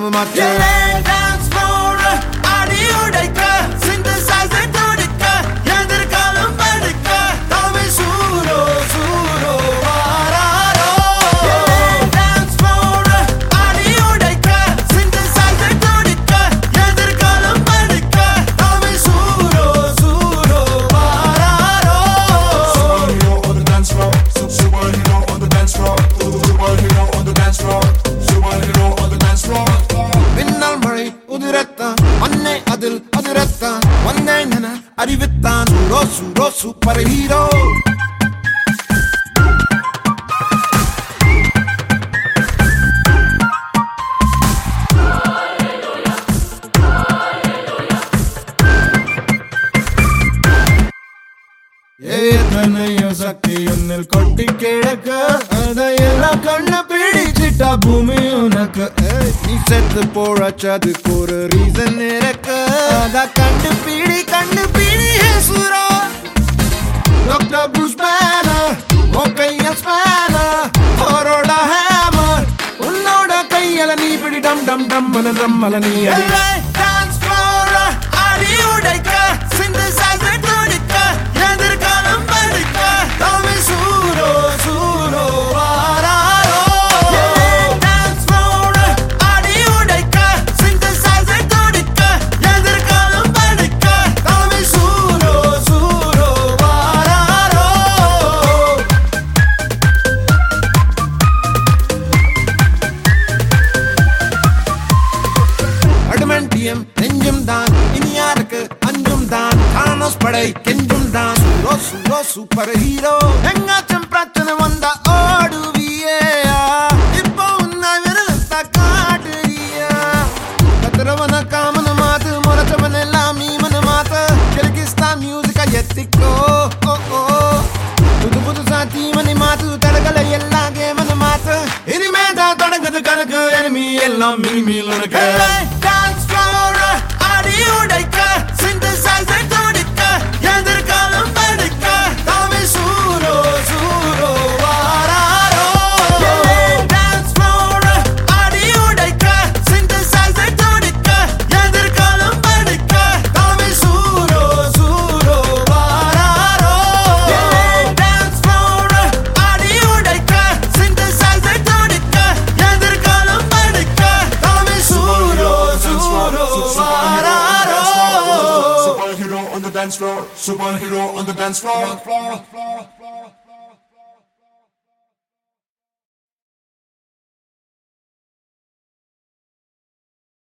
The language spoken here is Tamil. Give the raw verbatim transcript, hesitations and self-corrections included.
மாற்று டான்ஸ் ஃப்ளோர் ஆடி உடைக்க சிந்தசைசர் துடிக்க எதிர்காலம் படுக்க தாமே சூரோ சூரோ வாராரோ டான்ஸ் ஃப்ளோர் ஆடி உடைக்க சிந்தசைசர் துடிக்க எதிர்காலம் படுக்க தாமே சூரோ சூரோ வாராரோ Superhero on the dance floor, superhero on the dance floor, superhero on the dance floor, superhero on the dance floor. மின்னல் மழை உதிரத்தான் மண்ணை அதில் அதிரத்தான் வந்தேன் என அறிவித்தான் சூரோ சூரோ சூப்பர் ஹீரோ ஏதனையோ சக்தி உன்னில் கொட்டி கிழக்க அதையெல்லாம் கண்ண பிடிச்சிட்டா பூமி உனக்கு ஏய், நீ செத்து போழச்சதுக்கு ஒரு ரீசன் இருக்கு அத கண்டு பிடி கண்டு பிடி சூரா டாக்டர் ப்ரூஸ் பேனர் உன் கையில் ஸ்பேனர் அவரோட ஹேமர் உன்னோட கையில நீ பிடி டம் டம் டம் மல டம் மல நீ அடி டான்ஸ் ஃப்ளோர் ஆடி உடைக்க சிந்தசைசர் துடிக்க எதிர்காலம் படுக்க தாமே சூரோ சூரோ வாராரோ டான்ஸ் ஃப்ளோர் ஆடி உடைக்க சிந்தசைசர் துடிக்க எதிர்காலம் படுக்க தாமே சூரோ சூரோ வாராரோ அடமண்டியம் நெஞ்சும் தான் இனி யாருக்கு அஞ்சும் தான் தானோஸ் படை கெஞ்சும் தான் சூரோ சூரோ சூப்பர் ஹீரோ எங்காச்சும் பிரச்சனை வந்தா ஓடுவியே இப்போ உன்னை விரலத்த காட்டுறியா கத்துறவன காமன மாத்து முறைச்சவன் எல்லாம் மீமன மாத்து கிர்கிஸ்தான் மியூசிக்கா எத்திக்கோ ஓ ஓ புது புதுசா தீமனை மாத்து தடகளை எல்லாம் கேமன மாத்து இனிமே தான் தொடங்குது கணக்கு எனிமி எல்லாம் மினிமில் உனக்கு டான்ஸ் ஃப்ளோர் ஆடி உடைக்க சிந்தசைசர் துடிக்க எதிர்காலம் படுக்க தாமே சூரோ சூரோ வாராரோ டான்ஸ் ஃப்ளோர் ஆடி உடைக்க சிந்தசைசர் துடிக்க எதிர்காலம் படுக்க தாமே சூரோ சூரோ வாராரோ டான்ஸ் ஃப்ளோர் ஆடி உடைக்க சிந்தசைசர் துடிக்க எதிர்காலம் படுக்க தாமே சூரோ சூரோ வாராரோ Superhero on the dance floor, superhero on the dance floor.